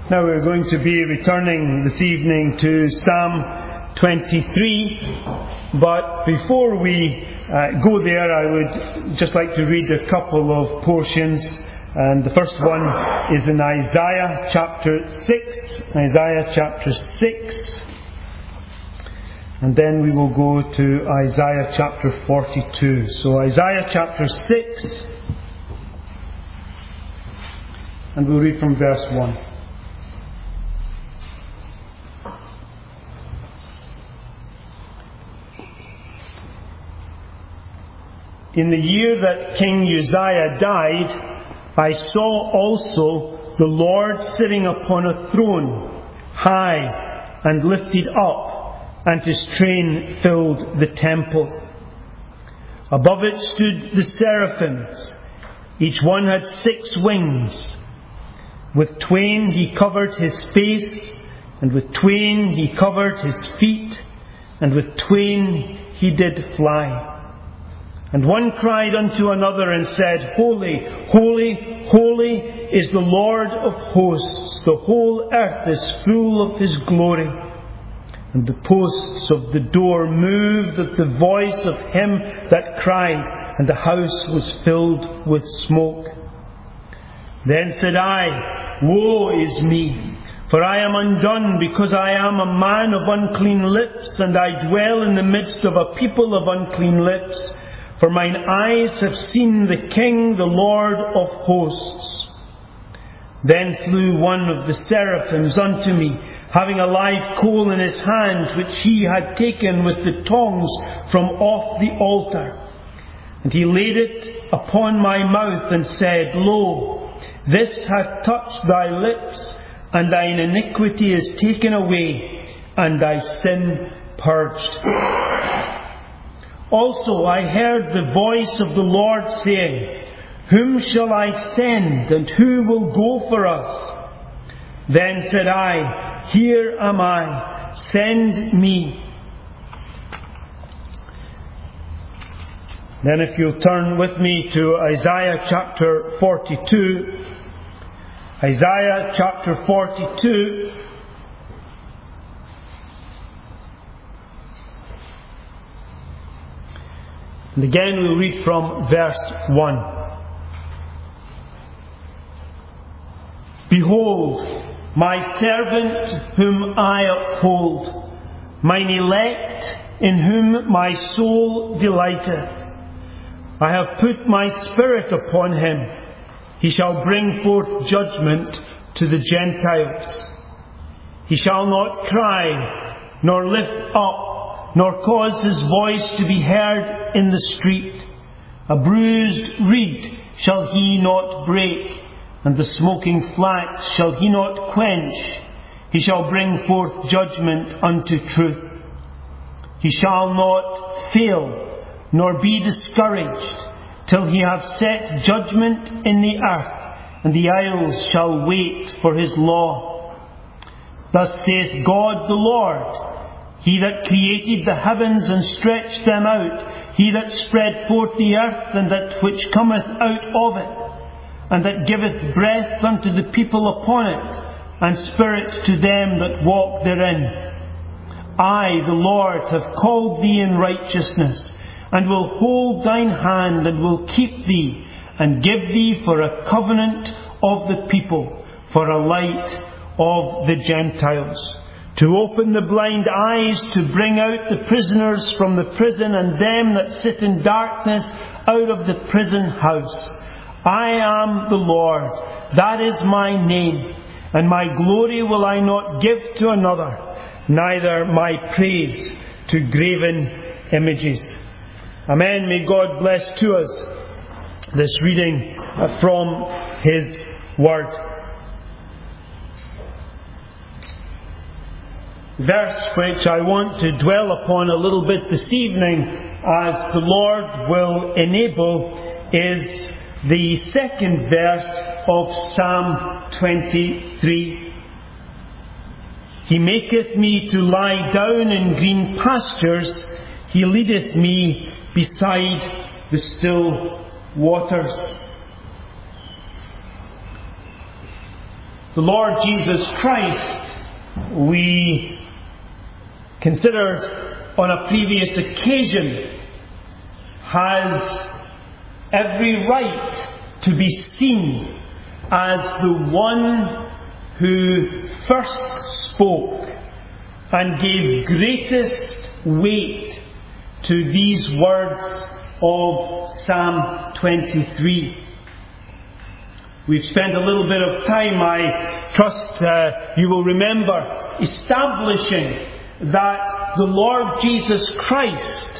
Now we're going to be returning this evening to Psalm 23, but before we go there, I would just like to read a couple of portions, and the first one is in Isaiah chapter 6, and then we will go to Isaiah chapter 42. So Isaiah chapter 6, and we'll read from verse 1. In the year that King Uzziah died, I saw also the Lord sitting upon a throne, high and lifted up, and His train filled the temple. Above it stood the seraphims. Each one had 6 wings. With twain He covered His face, and with twain He covered His feet, and with twain He did fly. And one cried unto another and said, Holy, holy, holy is the Lord of hosts. The whole earth is full of His glory. And the posts of the door moved at the voice of him that cried, and the house was filled with smoke. Then said I, Woe is me! For I am undone, because I am a man of unclean lips, and I dwell in the midst of a people of unclean lips. For mine eyes have seen the King, the Lord of hosts. Then flew one of the seraphims unto me, having a live coal in his hand, which he had taken with the tongs from off the altar. And he laid it upon my mouth, and said, Lo, this hath touched thy lips, and thine iniquity is taken away, and thy sin purged. Also I heard the voice of the Lord saying, Whom shall I send, and who will go for us? Then said I, Here am I, send me. Then if you'll turn with me to Isaiah chapter 42. Isaiah chapter 42. And again we'll read from verse 1. Behold, my servant whom I uphold, mine elect in whom my soul delighteth. I have put my spirit upon him. He shall bring forth judgment to the Gentiles. He shall not cry, nor lift up, nor cause his voice to be heard in the street. A bruised reed shall he not break, and the smoking flax shall he not quench. He shall bring forth judgment unto truth. He shall not fail, nor be discouraged, till he have set judgment in the earth, and the isles shall wait for his law. Thus saith God the Lord, He that created the heavens and stretched them out, He that spread forth the earth and that which cometh out of it, and that giveth breath unto the people upon it, and spirit to them that walk therein. I, the Lord, have called thee in righteousness, and will hold thine hand, and will keep thee, and give thee for a covenant of the people, for a light of the Gentiles. To open the blind eyes, to bring out the prisoners from the prison, and them that sit in darkness out of the prison house. I am the Lord, that is my name, and my glory will I not give to another, neither my praise to graven images. Amen. May God bless to us this reading from His Word. Verse which I want to dwell upon a little bit this evening, as the Lord will enable, is the second verse of Psalm 23. He maketh me to lie down in green pastures, He leadeth me beside the still waters. The Lord Jesus Christ, we considered on a previous occasion, has every right to be seen as the one who first spoke and gave greatest weight to these words of Psalm 23. We've spent a little bit of time, I trust you will remember, establishing that the Lord Jesus Christ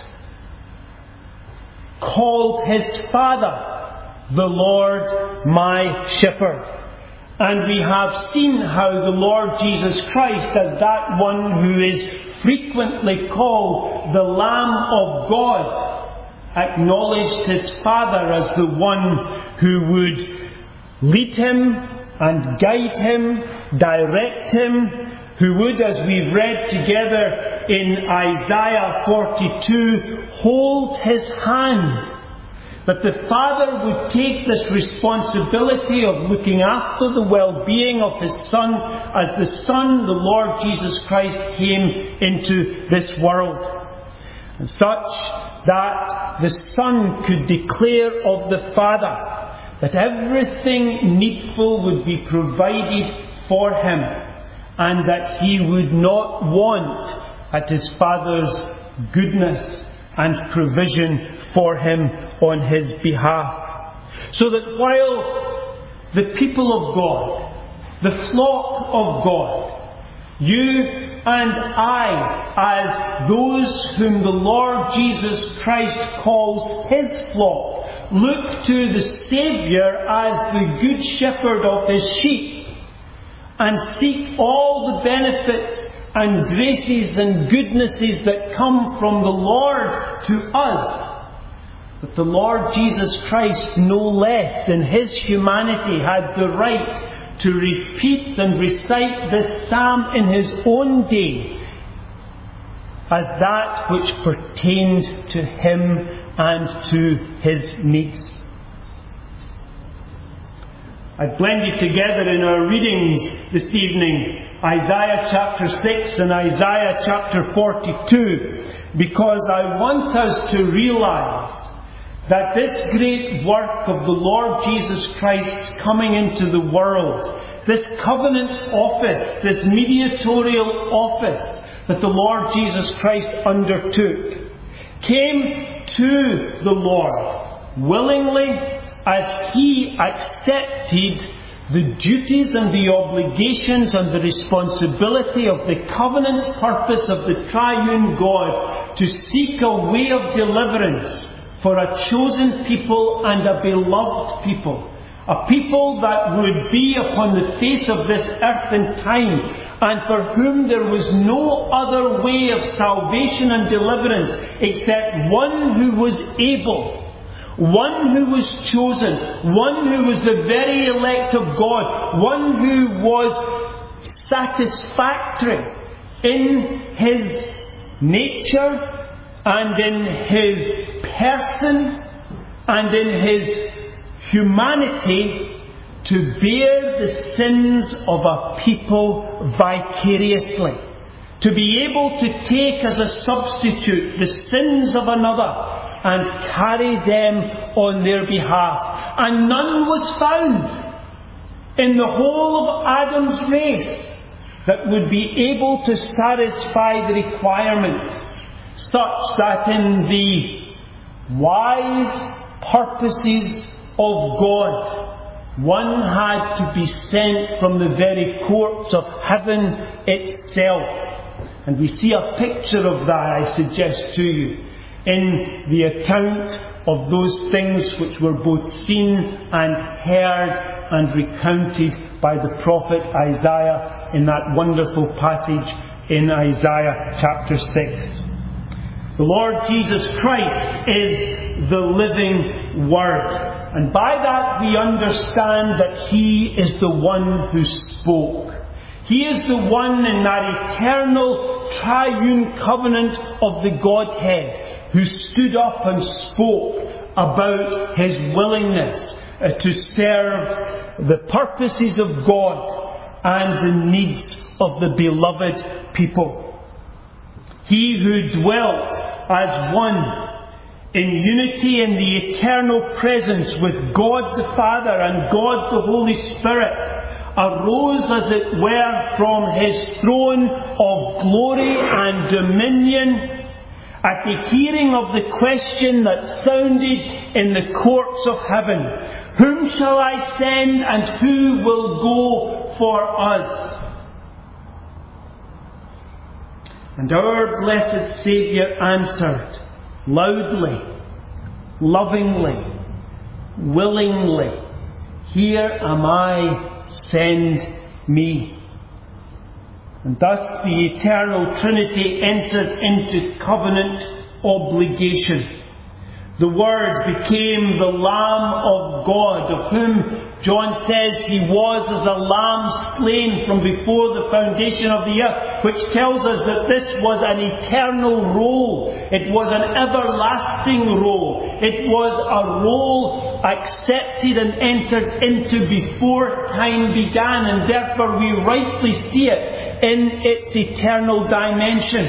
called His Father the Lord my Shepherd. And we have seen how the Lord Jesus Christ, as that one who is frequently called the Lamb of God, acknowledged His Father as the one who would lead Him and guide Him, direct Him, who would, as we've read together in Isaiah 42, hold His hand. That the Father would take this responsibility of looking after the well-being of His Son as the Son, the Lord Jesus Christ, came into this world. And such that the Son could declare of the Father that everything needful would be provided for Him, and that He would not want at His Father's goodness and provision for Him on His behalf. So that while the people of God, the flock of God, you and I, as those whom the Lord Jesus Christ calls His flock, look to the Saviour as the good shepherd of His sheep, and seek all the benefits and graces and goodnesses that come from the Lord to us. But the Lord Jesus Christ, no less in His humanity, had the right to repeat and recite this psalm in His own day as that which pertained to Him and to His needs. I've blended together in our readings this evening Isaiah chapter 6 and Isaiah chapter 42 because I want us to realize that this great work of the Lord Jesus Christ's coming into the world, this covenant office, this mediatorial office that the Lord Jesus Christ undertook, came to the Lord willingly as He accepted the duties and the obligations and the responsibility of the covenant purpose of the triune God to seek a way of deliverance for a chosen people and a beloved people. A people that would be upon the face of this earth and time, and for whom there was no other way of salvation and deliverance except one who was able, one who was chosen, one who was the very elect of God, one who was satisfactory in His nature and in His person and in His humanity to bear the sins of a people vicariously. To be able to take as a substitute the sins of another and carry them on their behalf. And none was found in the whole of Adam's race that would be able to satisfy the requirements, such that in the wise purposes of God, one had to be sent from the very courts of heaven itself. And we see a picture of that, I suggest to you, in the account of those things which were both seen and heard and recounted by the prophet Isaiah in that wonderful passage in Isaiah chapter 6. The Lord Jesus Christ is the living Word. And by that we understand that He is the one who spoke. He is the one in that eternal triune covenant of the Godhead who stood up and spoke about His willingness to serve the purposes of God and the needs of the beloved people. He who dwelt as one in unity in the eternal presence with God the Father and God the Holy Spirit, arose as it were from his throne of glory and dominion at the hearing of the question that sounded in the courts of heaven, "Whom shall I send, and who will go for us?" And our blessed Saviour answered loudly, lovingly, willingly, "Here am I, send me." And thus the eternal Trinity entered into covenant obligation. The Word became the Lamb of God, of whom John says he was as a lamb slain from before the foundation of the earth, which tells us that this was an eternal role. It was an everlasting role. It was a role accepted and entered into before time began, and therefore we rightly see it in its eternal dimension.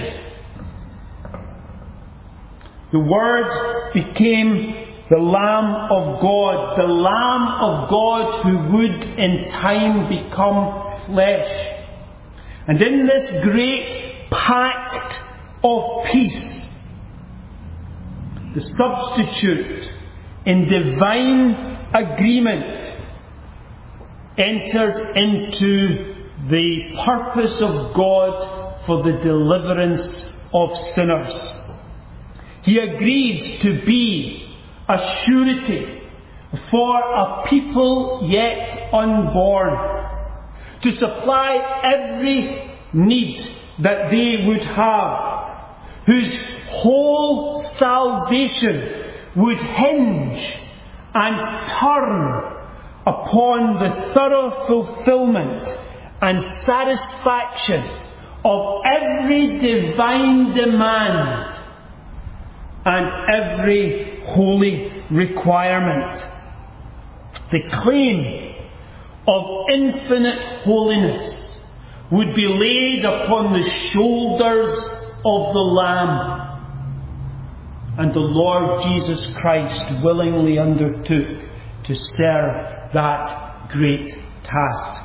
The Word became the Lamb of God, the Lamb of God who would in time become flesh. And in this great pact of peace, the substitute in divine agreement entered into the purpose of God for the deliverance of sinners. He agreed to be a surety for a people yet unborn, to supply every need that they would have, whose whole salvation would hinge and turn upon the thorough fulfillment and satisfaction of every divine demand and every holy requirement. The claim of infinite holiness would be laid upon the shoulders of the Lamb, and the Lord Jesus Christ willingly undertook to serve that great task.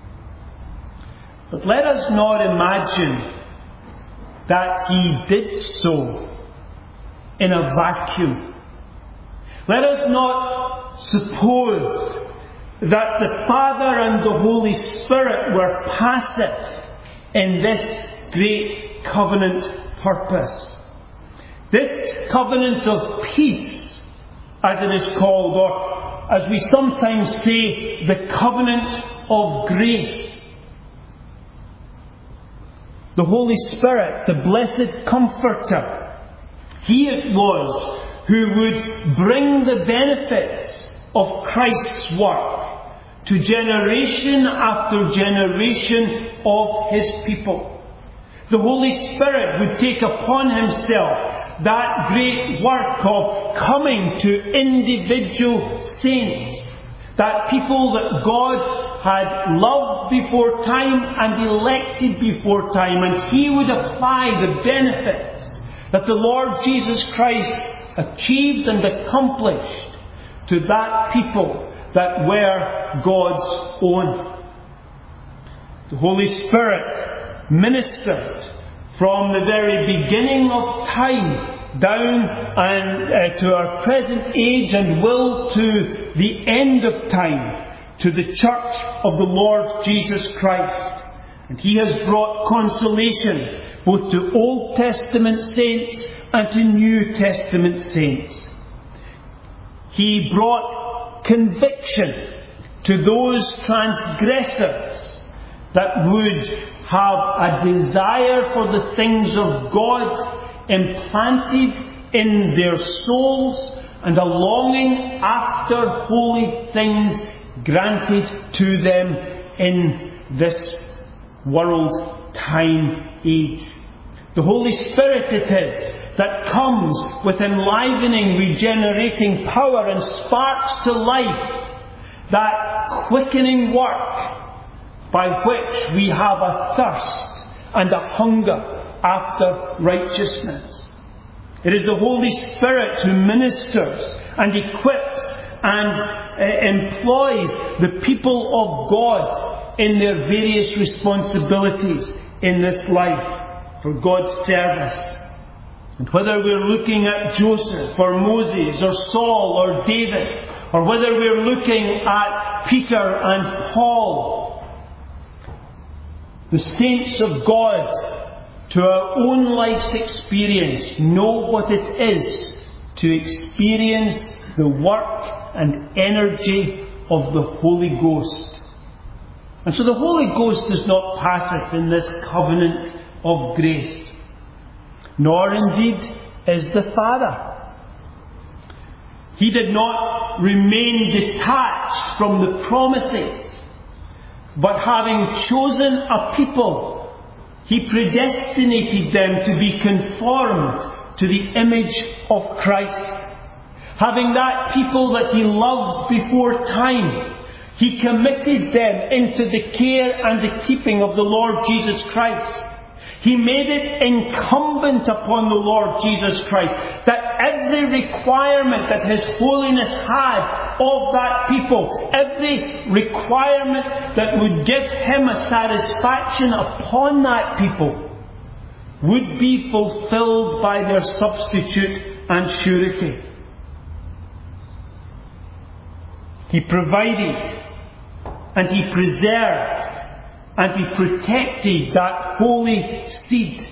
But let us not imagine that he did so in a vacuum. Let us not suppose that the Father and the Holy Spirit were passive in this great covenant purpose. This covenant of peace, as it is called, or as we sometimes say, the covenant of grace. The Holy Spirit, the blessed Comforter, He it was who would bring the benefits of Christ's work to generation after generation of His people. The Holy Spirit would take upon Himself that great work of coming to individual saints, that people that God had loved before time and elected before time, and He would apply the benefits that the Lord Jesus Christ achieved and accomplished to that people that were God's own. The Holy Spirit ministered from the very beginning of time down and to our present age, and will to the end of time, to the church of the Lord Jesus Christ. And He has brought consolation both to Old Testament saints and to New Testament saints. He brought conviction to those transgressors that would have a desire for the things of God implanted in their souls, and a longing after holy things granted to them in this world time age. The Holy Spirit it is that comes with enlivening, regenerating power and sparks to life that quickening work by which we have a thirst and a hunger after righteousness. It is the Holy Spirit who ministers and equips and employs the people of God in their various responsibilities in this life for God's service. And whether we're looking at Joseph or Moses or Saul or David, or whether we're looking at Peter and Paul, the saints of God, to our own life's experience, know what it is to experience the work and energy of the Holy Ghost. And so the Holy Ghost is not passive in this covenant of grace, nor indeed is the Father. He did not remain detached from the promises, but having chosen a people, He predestinated them to be conformed to the image of Christ. Having that people that He loved before time, He committed them into the care and the keeping of the Lord Jesus Christ. He made it incumbent upon the Lord Jesus Christ that every requirement that His holiness had of that people, every requirement that would give Him a satisfaction upon that people, would be fulfilled by their substitute and surety. He provided and He preserved and He protected that holy seed.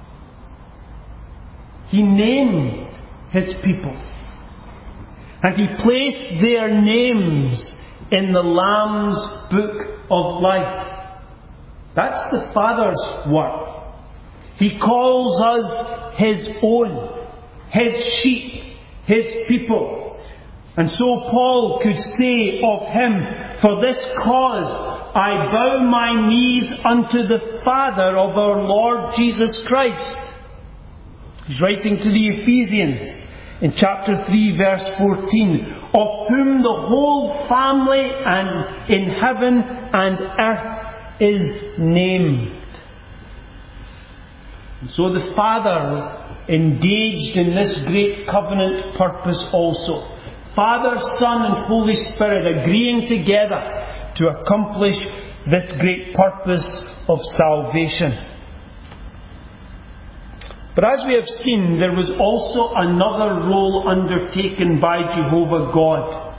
He named His people. And He placed their names in the Lamb's book of life. That's the Father's work. He calls us His own, His sheep, His people. And so Paul could say of Him, "For this cause I bow my knees unto the Father of our Lord Jesus Christ." He's writing to the Ephesians in chapter 3 verse 14, "Of whom the whole family and in heaven and earth is named." And so the Father engaged in this great covenant purpose also. Father, Son and Holy Spirit agreeing together to accomplish this great purpose of salvation. But as we have seen, there was also another role undertaken by Jehovah God.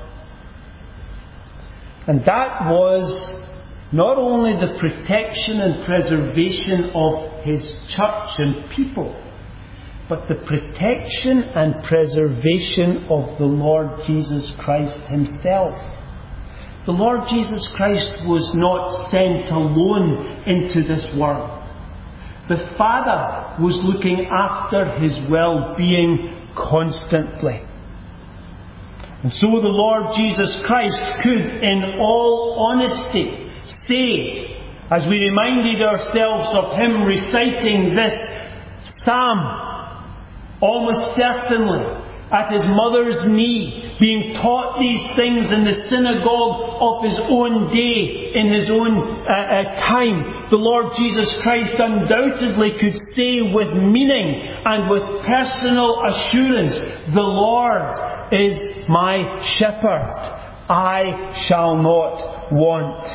And that was not only the protection and preservation of His church and people, but the protection and preservation of the Lord Jesus Christ Himself. The Lord Jesus Christ was not sent alone into this world. The Father was looking after His well-being constantly. And so the Lord Jesus Christ could, in all honesty, say, as we reminded ourselves of Him reciting this psalm, almost certainly at His mother's knee, being taught these things in the synagogue of His own day, in His own time, the Lord Jesus Christ undoubtedly could say with meaning and with personal assurance, "The Lord is my shepherd, I shall not want."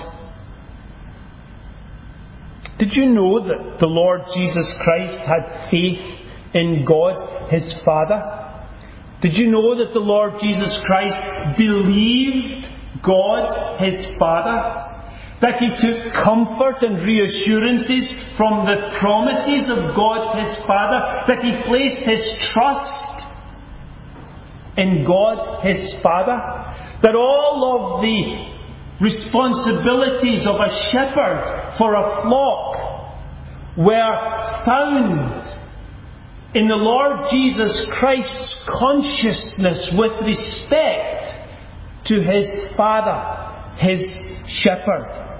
Did you know that the Lord Jesus Christ had faith in God, His Father? Did you know that the Lord Jesus Christ believed God, His Father? That He took comfort and reassurances from the promises of God, His Father? That He placed His trust in God, His Father? That all of the responsibilities of a shepherd for a flock were found in the Lord Jesus Christ's consciousness with respect to His Father, His shepherd.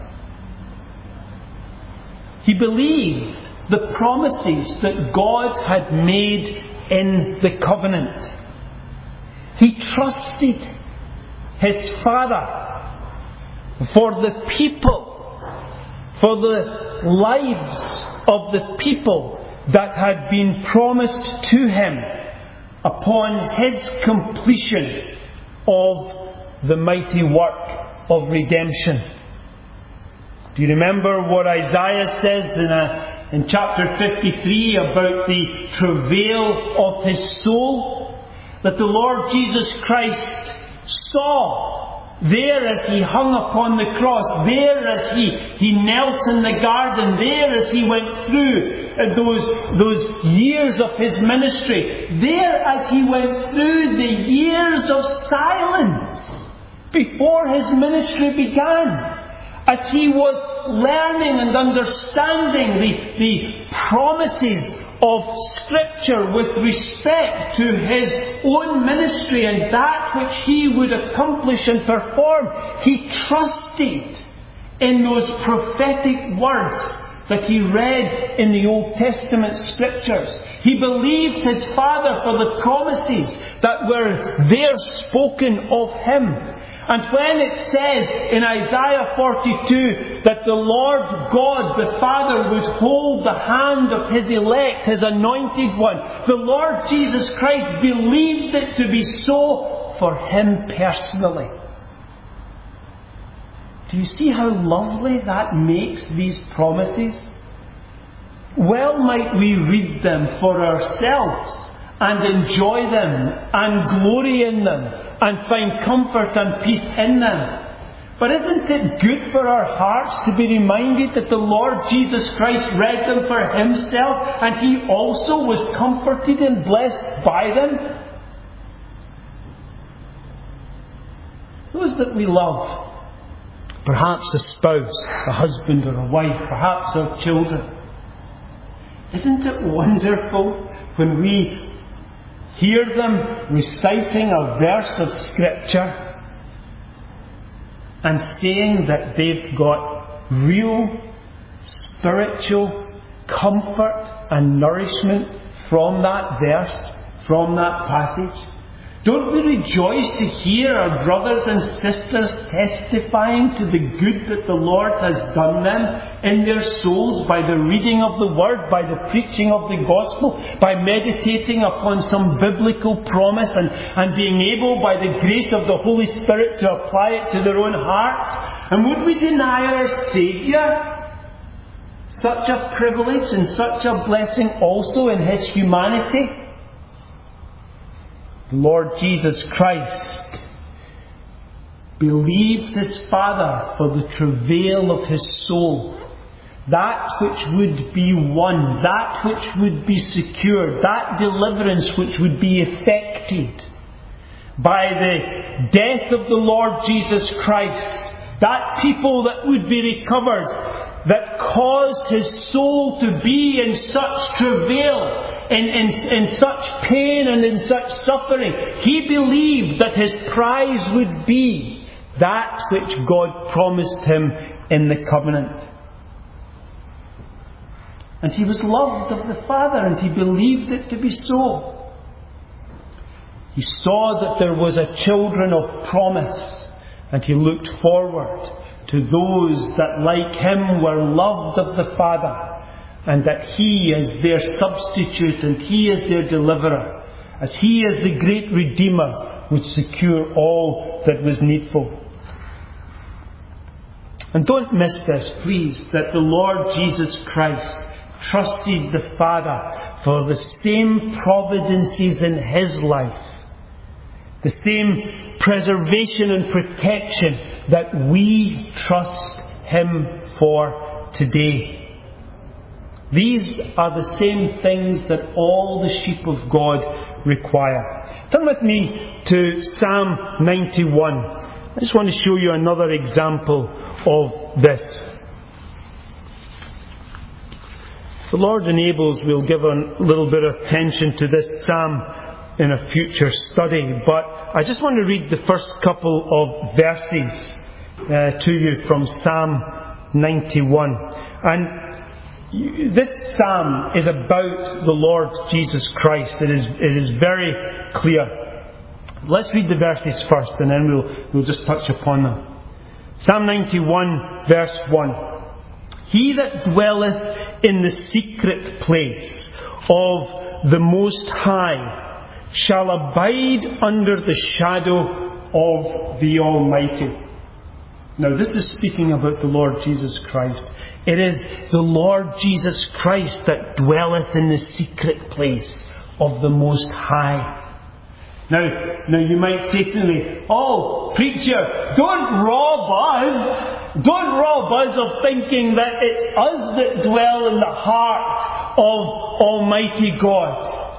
He believed the promises that God had made in the covenant. He trusted His Father for the people for the lives of the people that had been promised to him upon his completion of the mighty work of redemption. Do you remember what Isaiah says in chapter 53 about the travail of his soul? That the Lord Jesus Christ saw there as he hung upon the cross, there as he knelt in the garden, there as he went through those years of his ministry, there as he went through the years of silence before his ministry began, as he was learning and understanding the promises of Scripture with respect to his own ministry and that which he would accomplish and perform, he trusted in those prophetic words that he read in the Old Testament Scriptures. He believed his Father for the promises that were there spoken of him. And when it says in Isaiah 42 that the Lord God, the Father, would hold the hand of his elect, his anointed one, the Lord Jesus Christ believed it to be so for him personally. Do you see how lovely that makes these promises? Well might we read them for ourselves and enjoy them and glory in them and find comfort and peace in them. But isn't it good for our hearts to be reminded that the Lord Jesus Christ read them for himself and he also was comforted and blessed by them? Those that we love, perhaps a spouse, a husband or a wife, perhaps our children. Isn't it wonderful when we hear them reciting a verse of Scripture and saying that they've got real spiritual comfort and nourishment from that verse, from that passage? Don't we rejoice to hear our brothers and sisters testifying to the good that the Lord has done them in their souls by the reading of the Word, by the preaching of the Gospel, by meditating upon some biblical promise and being able by the grace of the Holy Spirit to apply it to their own hearts? And would we deny our Saviour such a privilege and such a blessing also in his humanity? The Lord Jesus Christ believed his Father for the travail of his soul, that which would be won, that which would be secured, that deliverance which would be effected by the death of the Lord Jesus Christ, that people that would be recovered, that caused his soul to be in such travail, in such pain and in such suffering. He believed that his prize would be that which God promised him in the covenant. And he was loved of the Father, and he believed it to be so. He saw that there was a children of promise, and he looked forward to those that, like him, were loved of the Father, and that he as their substitute and he as their deliverer, as he as the great Redeemer, would secure all that was needful. And don't miss this, please, that the Lord Jesus Christ trusted the Father for the same providences in his life, the same preservation and protection that we trust him for today. These are the same things that all the sheep of God require. Turn with me to Psalm 91. I just want to show you another example of this. If the Lord enables, we'll give a little bit of attention to this psalm in a future study. But I just want to read the first couple of verses to you from Psalm 91. And this psalm is about the Lord Jesus Christ. It is very clear. Let's read the verses first, and then we'll just touch upon them. Psalm 91, verse 1. He that dwelleth in the secret place of the Most High shall abide under the shadow of the Almighty. Now this is speaking about the Lord Jesus Christ. It is the Lord Jesus Christ that dwelleth in the secret place of the Most High. Now you might say to me, "Oh, preacher, don't rob us of thinking that it's us that dwell in the heart of Almighty God."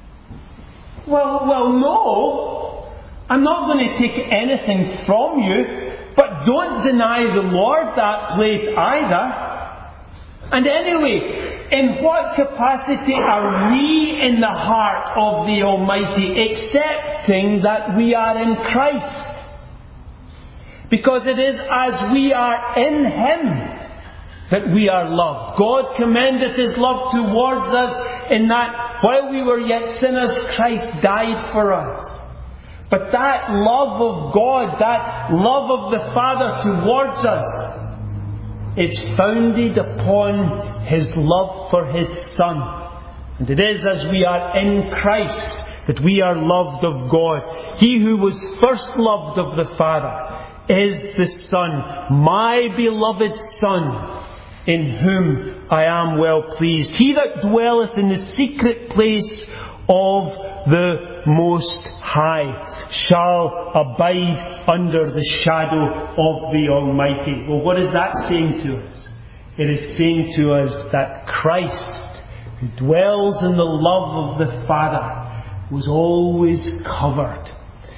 Well, no. I'm not going to take anything from you, but don't deny the Lord that place either. And anyway, in what capacity are we in the heart of the Almighty, accepting that we are in Christ? Because it is as we are in Him that we are loved. God commendeth His love towards us in that while we were yet sinners, Christ died for us. But that love of God, that love of the Father towards us, is founded upon His love for His Son. And it is as we are in Christ that we are loved of God. He who was first loved of the Father is the Son, my beloved Son, in whom I am well pleased. He that dwelleth in the secret place of the Most High shall abide under the shadow of the Almighty. Well, what is that saying to us? It is saying to us that Christ, who dwells in the love of the Father, was always covered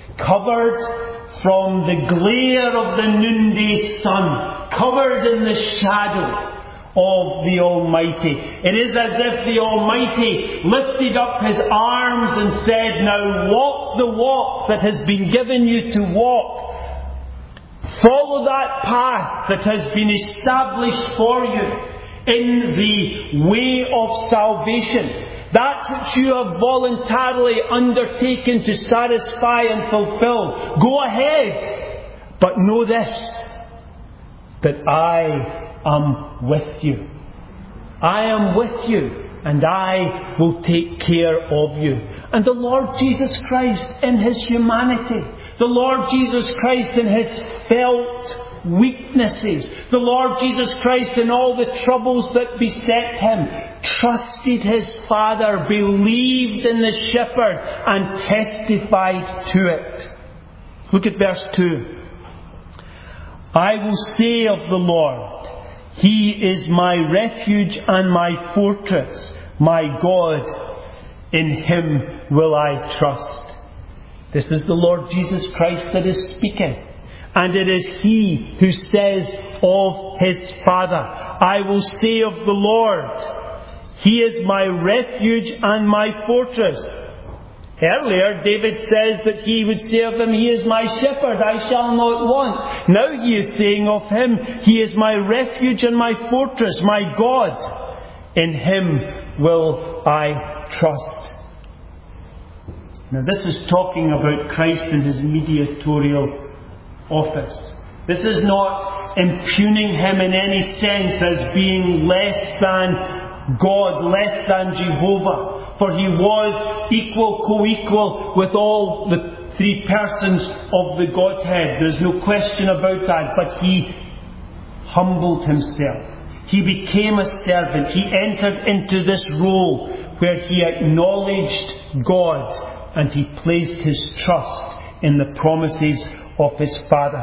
from the glare of the noonday sun, covered in the shadow of the Almighty. It is as if the Almighty lifted up His arms and said, "Now walk the walk that has been given you to walk. Follow that path that has been established for you in the way of salvation. That which you have voluntarily undertaken to satisfy and fulfill. Go ahead, but know this, that I am with you. I am with you, and I will take care of you." And the Lord Jesus Christ in His humanity, the Lord Jesus Christ in His felt weaknesses, the Lord Jesus Christ in all the troubles that beset Him, trusted His Father, believed in the Shepherd, and testified to it. Look at verse 2. "I will say of the Lord, He is my refuge and my fortress, my God, in Him will I trust." This is the Lord Jesus Christ that is speaking. And it is He who says of His Father, "I will say of the Lord, He is my refuge and my fortress." Earlier, David says that he would say of Him, "He is my shepherd, I shall not want." Now he is saying of Him, "He is my refuge and my fortress, my God. In Him will I trust." Now this is talking about Christ and His mediatorial office. This is not impugning Him in any sense as being less than God, less than Jehovah. For He was equal, co-equal with all the three persons of the Godhead. There's no question about that. But He humbled Himself. He became a servant. He entered into this role where He acknowledged God and He placed His trust in the promises of His Father.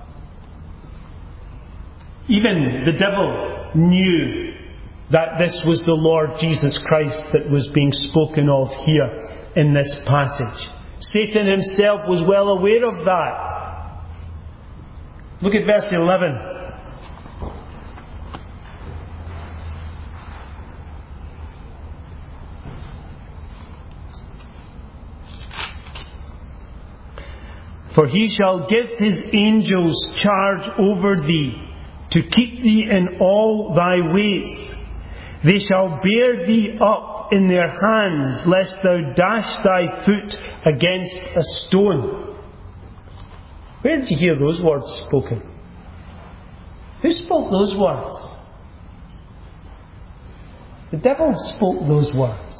Even the devil knew that this was the Lord Jesus Christ that was being spoken of here in this passage. Satan himself was well aware of that. Look at verse 11. "For He shall give His angels charge over thee, to keep thee in all thy ways. They shall bear thee up in their hands, lest thou dash thy foot against a stone." Where did you hear those words spoken? Who spoke those words? The devil spoke those words.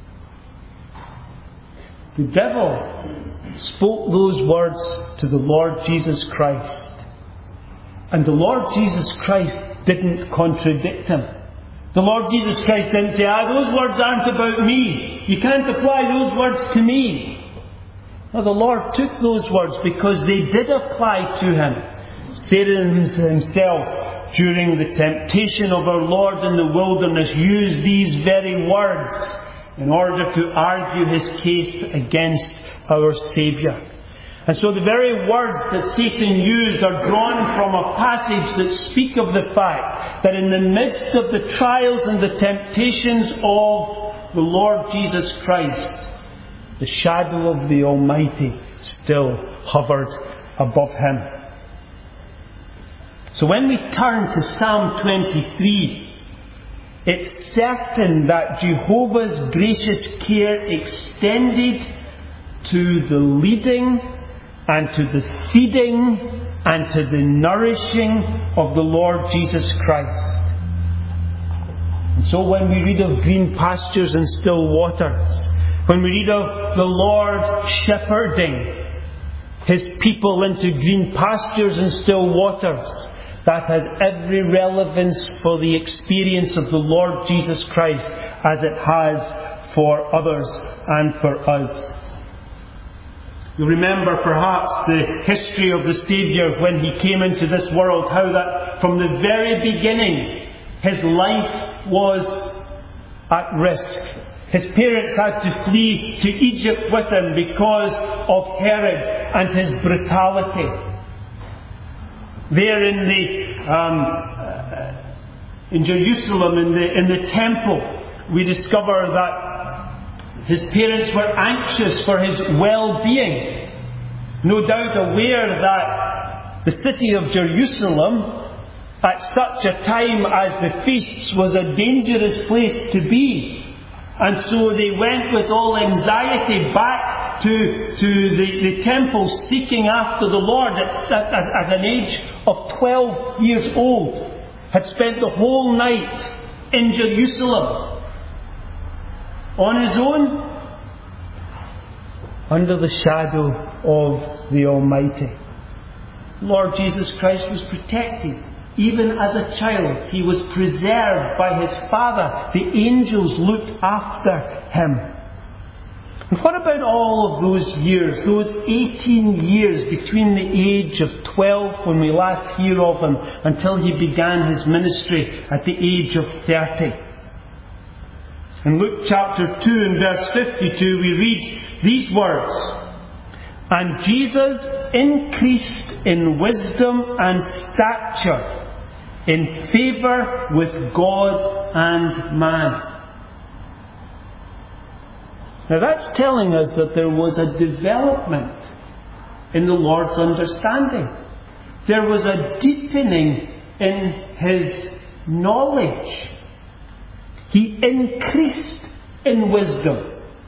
The devil spoke those words to the Lord Jesus Christ. And the Lord Jesus Christ didn't contradict him. The Lord Jesus Christ didn't say, those words aren't about me. You can't apply those words to me. No, the Lord took those words because they did apply to him. Satan himself, during the temptation of our Lord in the wilderness, used these very words in order to argue his case against our Saviour. And so the very words that Satan used are drawn from a passage that speak of the fact that in the midst of the trials and the temptations of the Lord Jesus Christ, the shadow of the Almighty still hovered above him. So when we turn to Psalm 23, it's certain that Jehovah's gracious care extended to the leading and to the feeding and to the nourishing of the Lord Jesus Christ. And so when we read of green pastures and still waters, when we read of the Lord shepherding his people into green pastures and still waters, that has every relevance for the experience of the Lord Jesus Christ as it has for others and for us. You remember perhaps the history of the Saviour when he came into this world, how that from the very beginning his life was at risk. His parents had to flee to Egypt with him because of Herod and his brutality. There in Jerusalem, in the temple, we discover that his parents were anxious for his well-being, no doubt aware that the city of Jerusalem, at such a time as the feasts, was a dangerous place to be. And so they went with all anxiety back to the temple, seeking after the Lord at an age of 12 years old. Had spent the whole night in Jerusalem on his own, under the shadow of the Almighty. Lord Jesus Christ was protected. Even as a child, he was preserved by his Father. The angels looked after him. And what about all of those years, those 18 years between the age of 12 when we last hear of him until he began his ministry at the age of 30? In Luke chapter 2 and verse 52 we read these words, "And Jesus increased in wisdom and stature, in favour with God and man." Now that's telling us that there was a development in the Lord's understanding. There was a deepening in his knowledge. He increased in wisdom,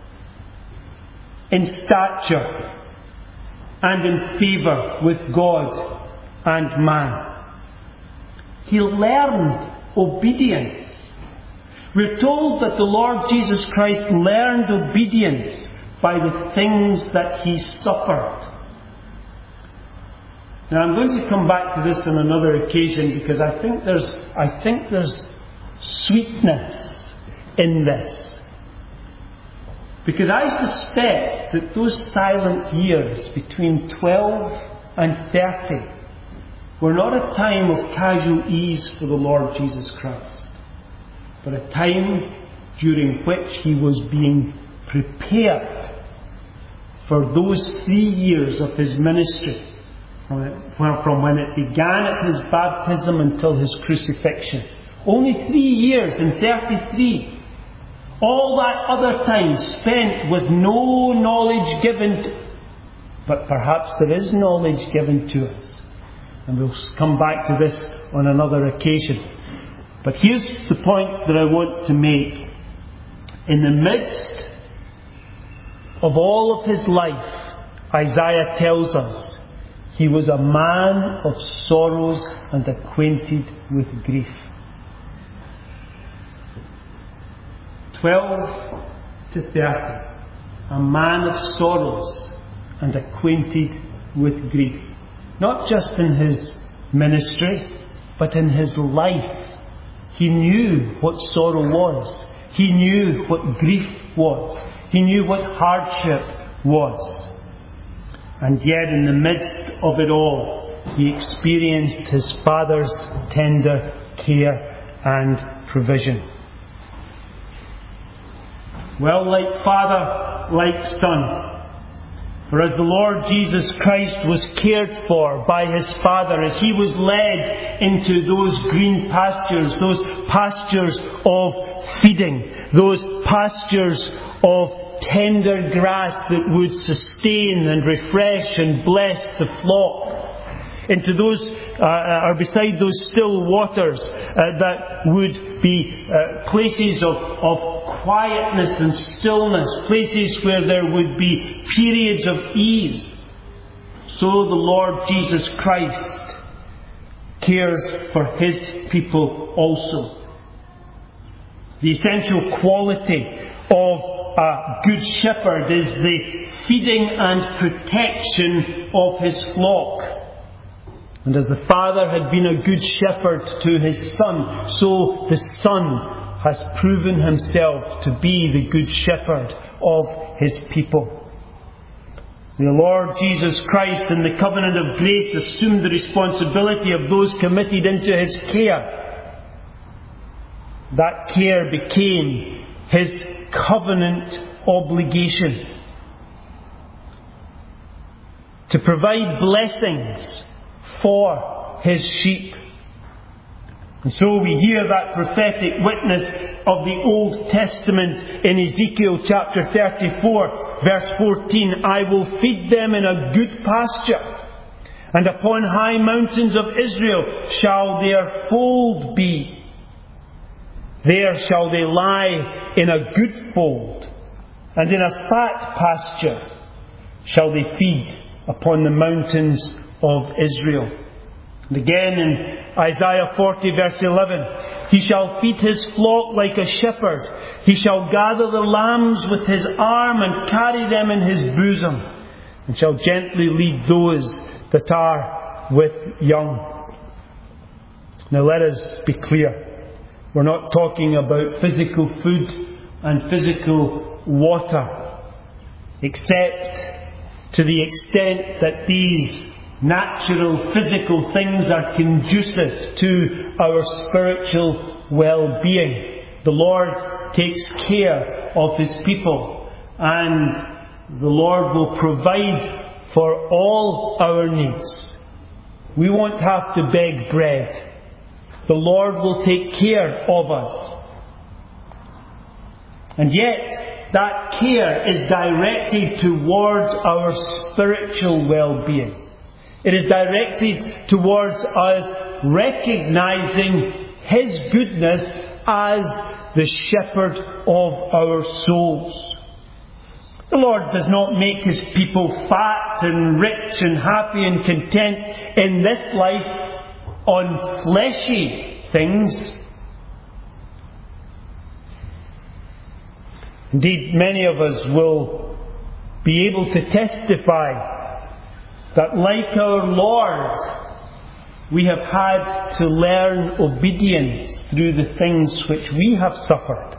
in stature, and in favour with God and man. He learned obedience. We're told that the Lord Jesus Christ learned obedience by the things that he suffered. Now I'm going to come back to this on another occasion because I think there's sweetness in this. Because I suspect that those silent years between 12 and 30 were not a time of casual ease for the Lord Jesus Christ, but a time during which he was being prepared for those 3 years of his ministry, from when it began at his baptism until his crucifixion. Only 3 years in 33. All that other time spent with no knowledge given, but perhaps there is knowledge given to us. And we'll come back to this on another occasion. But here's the point that I want to make. In the midst of all of his life, Isaiah tells us, he was a man of sorrows and acquainted with grief. 12 to 30, a man of sorrows and acquainted with grief. Not just in his ministry, but in his life. He knew what sorrow was. He knew what grief was. He knew what hardship was. And yet in the midst of it all, he experienced his Father's tender care and provision. Well, like Father, like Son. For as the Lord Jesus Christ was cared for by his Father, as he was led into those green pastures, those pastures of feeding, those pastures of tender grass that would sustain and refresh and bless the flock, into those, or beside those still waters that would be places of quietness and stillness, places where there would be periods of ease. So the Lord Jesus Christ cares for his people also. The essential quality of a good shepherd is the feeding and protection of his flock. And as the Father had been a good shepherd to his Son, so the Son has proven himself to be the good shepherd of his people. The Lord Jesus Christ in the covenant of grace assumed the responsibility of those committed into his care. That care became his covenant obligation to provide blessings for his sheep. And so we hear that prophetic witness of the Old Testament in Ezekiel chapter 34, verse 14. I will feed them in a good pasture, and upon high mountains of Israel shall their fold be. There shall they lie in a good fold, and in a fat pasture shall they feed upon the mountains of Israel. And again in Isaiah 40 verse 11, he shall feed his flock like a shepherd. He shall gather the lambs with his arm and carry them in his bosom, and shall gently lead those that are with young. Now let us be clear. We're not talking about physical food and physical water, except to the extent that these natural, physical things are conducive to our spiritual well-being. The Lord takes care of his people, and the Lord will provide for all our needs. We won't have to beg bread. The Lord will take care of us. And yet, that care is directed towards our spiritual well-being. It is directed towards us recognizing his goodness as the shepherd of our souls. The Lord does not make his people fat and rich and happy and content in this life on fleshy things. Indeed, many of us will be able to testify that, like our Lord, we have had to learn obedience through the things which we have suffered.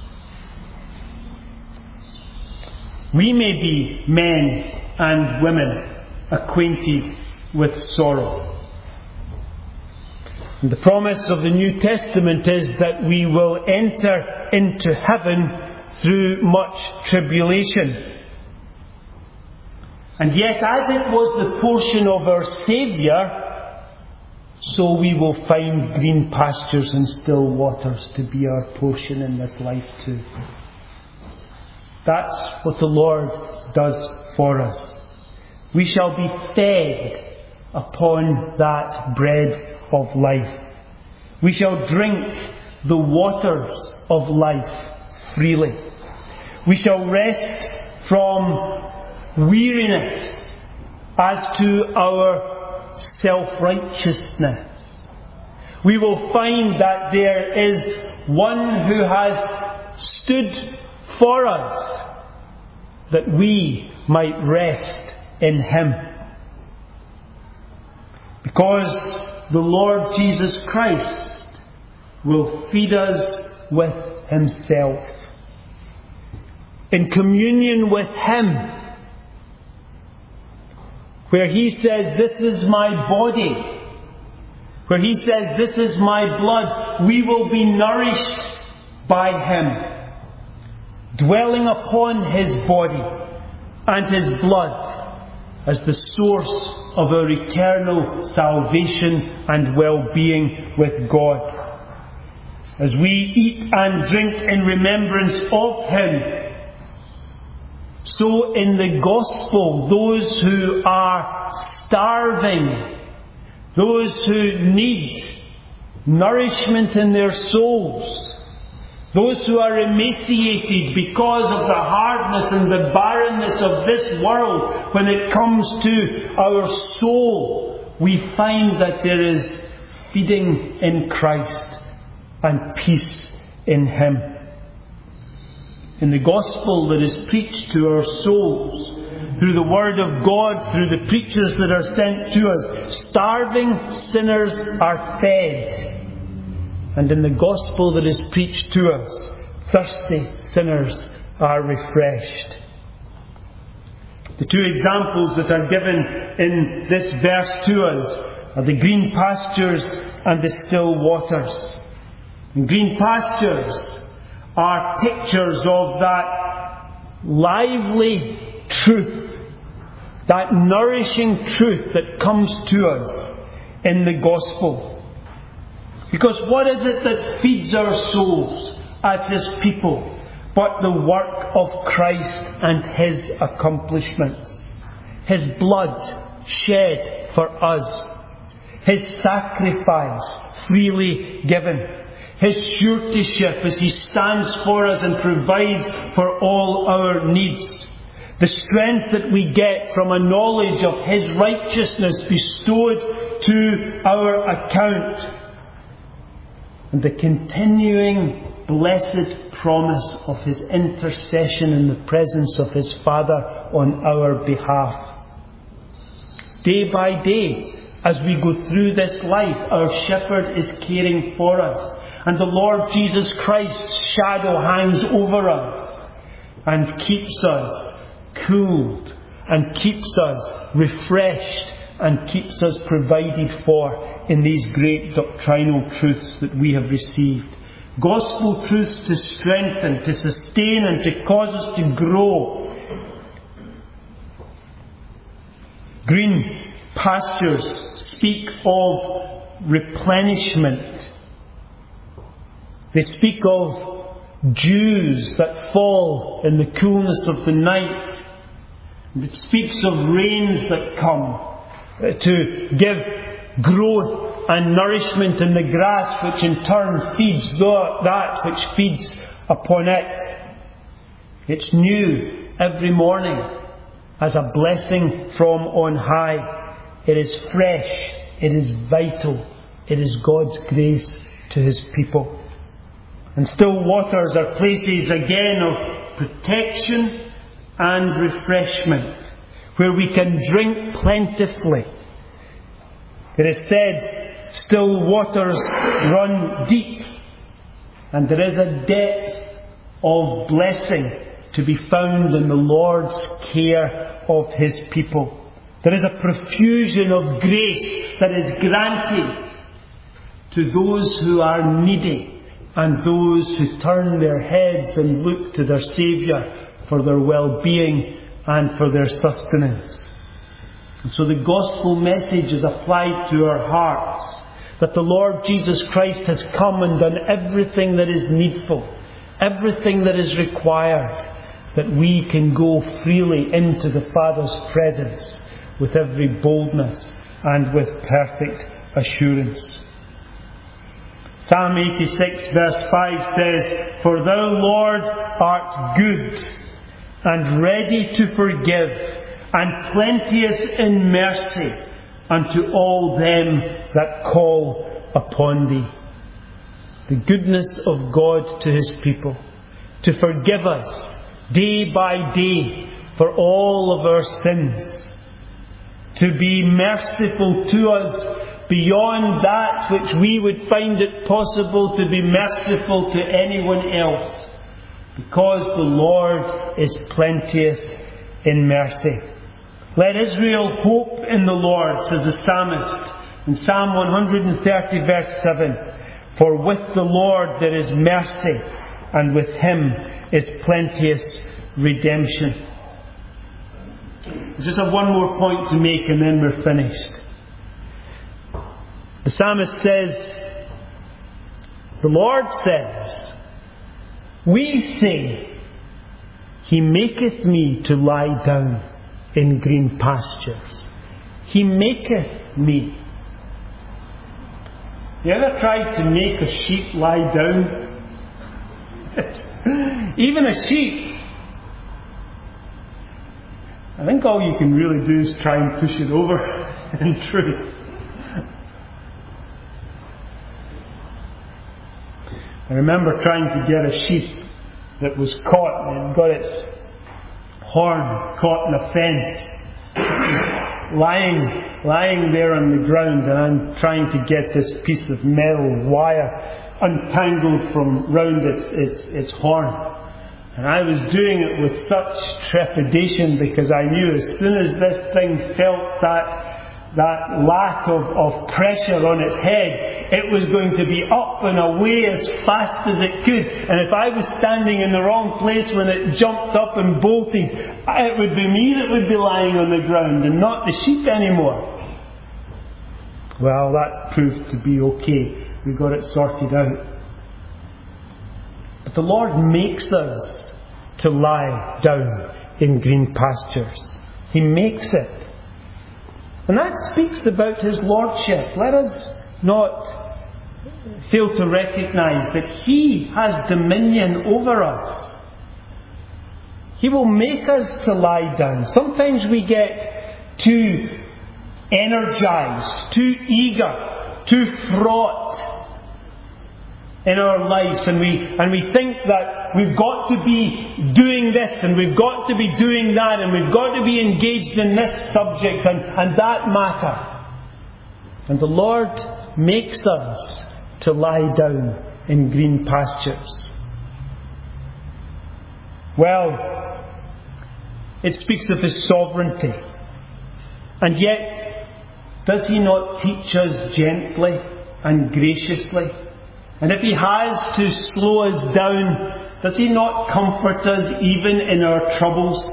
We may be men and women acquainted with sorrow. And the promise of the New Testament is that we will enter into heaven through much tribulation. And yet, as it was the portion of our Saviour, so we will find green pastures and still waters to be our portion in this life too. That's what the Lord does for us. We shall be fed upon that bread of life. We shall drink the waters of life freely. We shall rest from weariness as to our self-righteousness. We will find that there is one who has stood for us, that we might rest in Him. Because the Lord Jesus Christ will feed us with Himself. In communion with Him, where He says, "This is my body," where He says, "This is my blood," we will be nourished by Him, dwelling upon His body and His blood as the source of our eternal salvation and well-being with God. As we eat and drink in remembrance of Him, so in the Gospel, those who are starving, those who need nourishment in their souls, those who are emaciated because of the hardness and the barrenness of this world, when it comes to our soul, we find that there is feeding in Christ and peace in Him. In the Gospel that is preached to our souls, through the Word of God, through the preachers that are sent to us, starving sinners are fed. And in the Gospel that is preached to us, thirsty sinners are refreshed. The two examples that are given in this verse to us are the green pastures and the still waters. And green pastures are pictures of that lively truth, that nourishing truth that comes to us in the Gospel. Because what is it that feeds our souls as His people but the work of Christ and His accomplishments? His blood shed for us, His sacrifice freely given, His suretyship as He stands for us and provides for all our needs, the strength that we get from a knowledge of His righteousness bestowed to our account, and the continuing blessed promise of His intercession in the presence of His Father on our behalf. Day by day, as we go through this life, our Shepherd is caring for us, and the Lord Jesus Christ's shadow hangs over us and keeps us cooled and keeps us refreshed and keeps us provided for in these great doctrinal truths that we have received. Gospel truths to strengthen, to sustain and to cause us to grow. Green pastures speak of replenishment. They speak of dews that fall in the coolness of the night. It speaks of rains that come to give growth and nourishment in the grass, which in turn feeds that which feeds upon it. It's new every morning as a blessing from on high. It is fresh, it is vital, it is God's grace to His people. And still waters are places again of protection and refreshment, where we can drink plentifully. It is said, still waters run deep, and there is a depth of blessing to be found in the Lord's care of His people. There is a profusion of grace that is granted to those who are needy and those who turn their heads and look to their Saviour for their well-being and for their sustenance. And so the gospel message is applied to our hearts, that the Lord Jesus Christ has come and done everything that is needful, everything that is required, that we can go freely into the Father's presence with every boldness and with perfect assurance. Psalm 86 verse 5 says, "For thou, Lord, art good, and ready to forgive, and plenteous in mercy unto all them that call upon thee." The goodness of God to His people, to forgive us day by day for all of our sins, to be merciful to us beyond that which we would find it possible to be merciful to anyone else, because the Lord is plenteous in mercy. Let Israel hope in the Lord, says the psalmist in Psalm 130 verse 7. For with the Lord there is mercy, and with Him is plenteous redemption. I just have one more point to make and then we're finished. The psalmist says, the Lord says, we say, He maketh me to lie down in green pastures. He maketh me. You ever tried to make a sheep lie down? Even a sheep, I think all you can really do is try and push it over, in truth. I remember trying to get a sheep that was caught and it got its horn caught in a fence. It was lying there on the ground, and I'm trying to get this piece of metal wire untangled from round its horn. And I was doing it with such trepidation, because I knew as soon as this thing felt that lack of pressure on its head, it was going to be up and away as fast as it could. And if I was standing in the wrong place when it jumped up and bolted, it would be me that would be lying on the ground and not the sheep anymore. Well, that proved to be okay. We got it sorted out. But the Lord makes us to lie down in green pastures. He makes it. And that speaks about His Lordship. Let us not fail to recognise that He has dominion over us. He will make us to lie down. Sometimes we get too energized, too eager, too fraught in our lives, and we think that we've got to be doing this and we've got to be doing that and we've got to be engaged in this subject and that matter. And the Lord makes us to lie down in green pastures. Well, it speaks of His sovereignty. And yet, does He not teach us gently and graciously? And if He has to slow us down, does He not comfort us even in our troubles?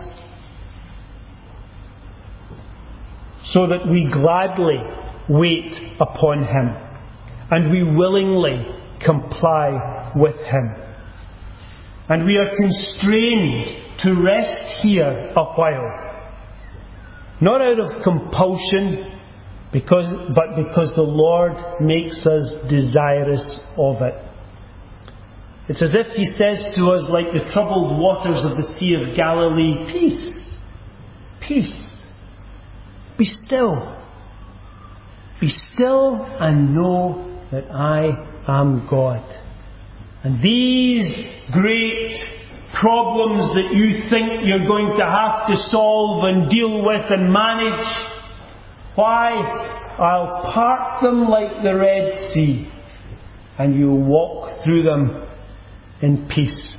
So that we gladly wait upon Him and we willingly comply with Him. And we are constrained to rest here a while. Not out of compulsion, but because the Lord makes us desirous of it. It's as if He says to us, like the troubled waters of the Sea of Galilee, peace, peace, be still. Be still and know that I am God. And these great problems that you think you're going to have to solve and deal with and manage, why? I'll part them like the Red Sea, and you'll walk through them in peace.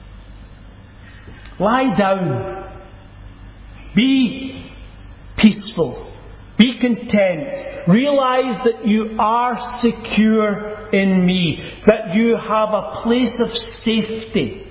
Lie down. Be peaceful. Be content. Realize that you are secure in me, that you have a place of safety.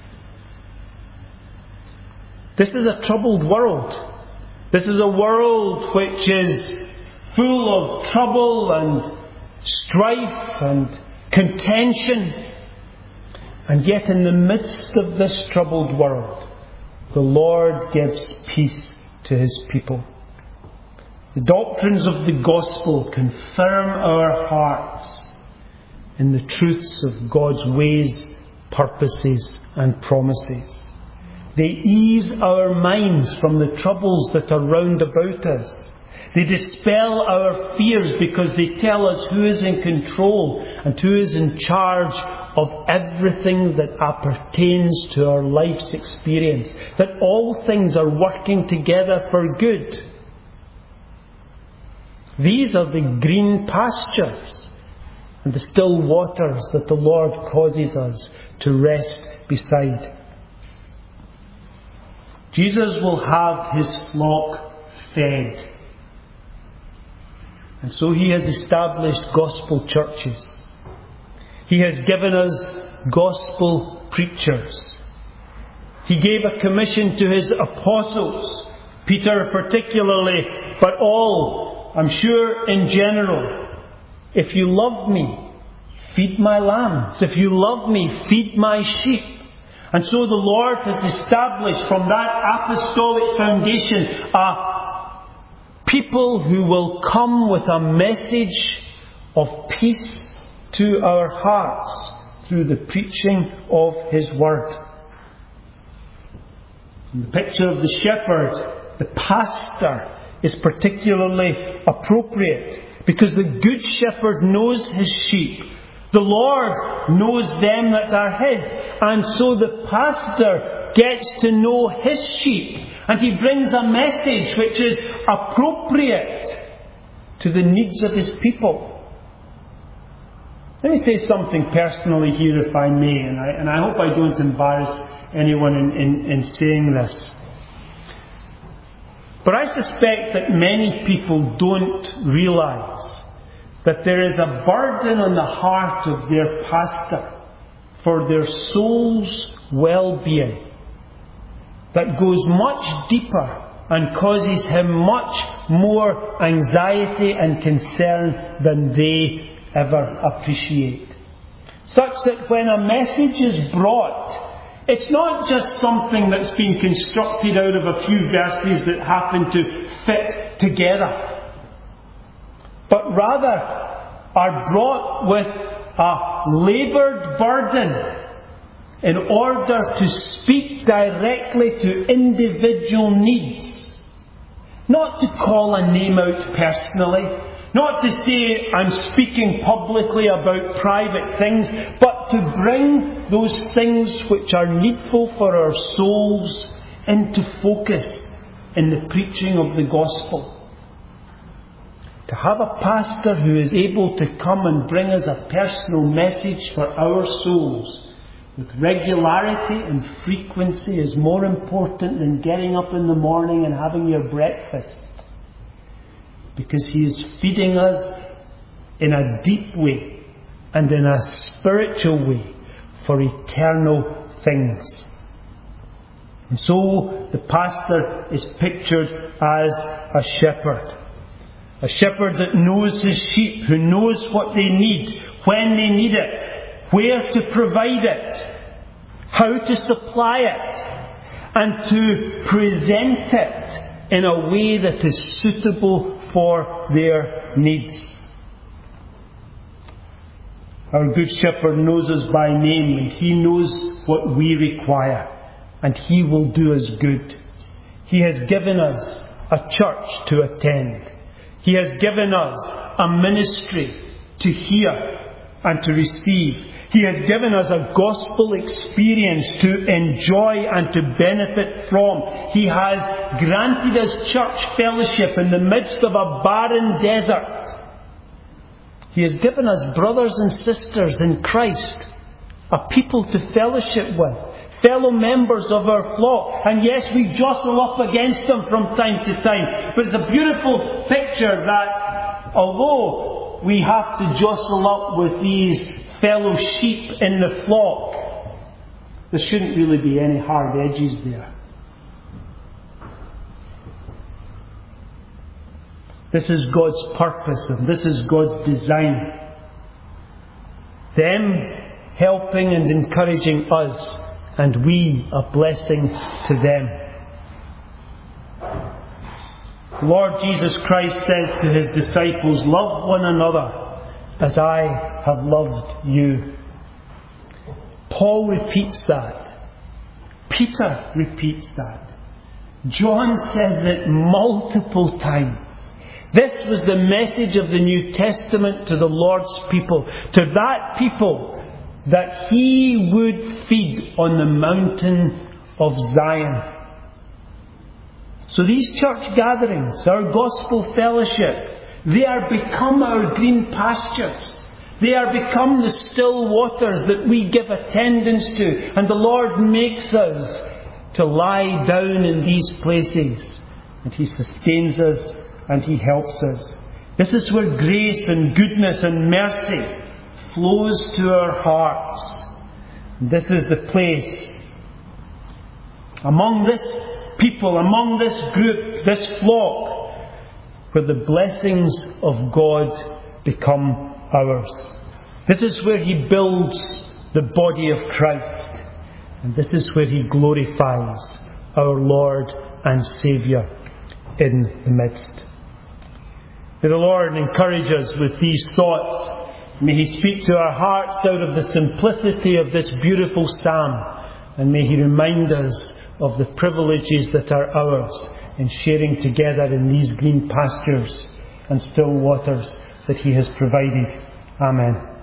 This is a troubled world. This is a world which is full of trouble and strife and contention. And yet in the midst of this troubled world, the Lord gives peace to His people. The doctrines of the gospel confirm our hearts in the truths of God's ways, purposes and promises. They ease our minds from the troubles that are round about us. They dispel our fears because they tell us who is in control and who is in charge of everything that appertains to our life's experience. That all things are working together for good. These are the green pastures and the still waters that the Lord causes us to rest beside. Jesus will have His flock fed. And so He has established gospel churches. He has given us gospel preachers. He gave a commission to His apostles, Peter particularly, but all, I'm sure in general. If you love me, feed my lambs. If you love me, feed my sheep. And so the Lord has established from that apostolic foundation people who will come with a message of peace to our hearts through the preaching of His Word. In the picture of the shepherd, the pastor is particularly appropriate because the good shepherd knows his sheep. The Lord knows them that are His, and so the pastor gets to know his sheep, and he brings a message which is appropriate to the needs of his people. Let me say something personally here, if I may, and I hope I don't embarrass anyone in saying this. But I suspect that many people don't realise that there is a burden on the heart of their pastor for their soul's well-being that goes much deeper and causes him much more anxiety and concern than they ever appreciate. Such that when a message is brought, it's not just something that's been constructed out of a few verses that happen to fit together, but rather are brought with a laboured burden in order to speak directly to individual needs. Not to call a name out personally, not to say I'm speaking publicly about private things, but to bring those things which are needful for our souls into focus in the preaching of the gospel. To have a pastor who is able to come and bring us a personal message for our souls with regularity and frequency is more important than getting up in the morning and having your breakfast. Because he is feeding us in a deep way and in a spiritual way for eternal things. And so the pastor is pictured as a shepherd. A shepherd that knows his sheep, who knows what they need, when they need it, where to provide it, how to supply it, and to present it in a way that is suitable for their needs. Our good shepherd knows us by name, and he knows what we require, and he will do us good. He has given us a church to attend. He has given us a ministry to hear and to receive. He has given us a gospel experience to enjoy and to benefit from. He has granted us church fellowship in the midst of a barren desert. He has given us brothers and sisters in Christ, a people to fellowship with, fellow members of our flock. And yes, we jostle up against them from time to time. But it's a beautiful picture that although we have to jostle up with these fellow sheep in the flock, there shouldn't really be any hard edges there. This is God's purpose and this is God's design. Them helping and encouraging us, and we a blessing to them. The Lord Jesus Christ says to His disciples, "Love one another as I have loved you." Paul repeats that. Peter repeats that. John says it multiple times. This was the message of the New Testament to the Lord's people, to that people that He would feed on the mountain of Zion. So these church gatherings, our gospel fellowship, they are become our green pastures. They are become the still waters that we give attendance to, and the Lord makes us to lie down in these places, and He sustains us and He helps us. This is where grace and goodness and mercy flows to our hearts. This is the place among this people, among this group, this flock, where the blessings of God become ours. This is where He builds the body of Christ, and this is where He glorifies our Lord and Saviour in the midst. May the Lord encourage us with these thoughts. May He speak to our hearts out of the simplicity of this beautiful psalm, and may He remind us of the privileges that are ours in sharing together in these green pastures and still waters that He has provided. Amen.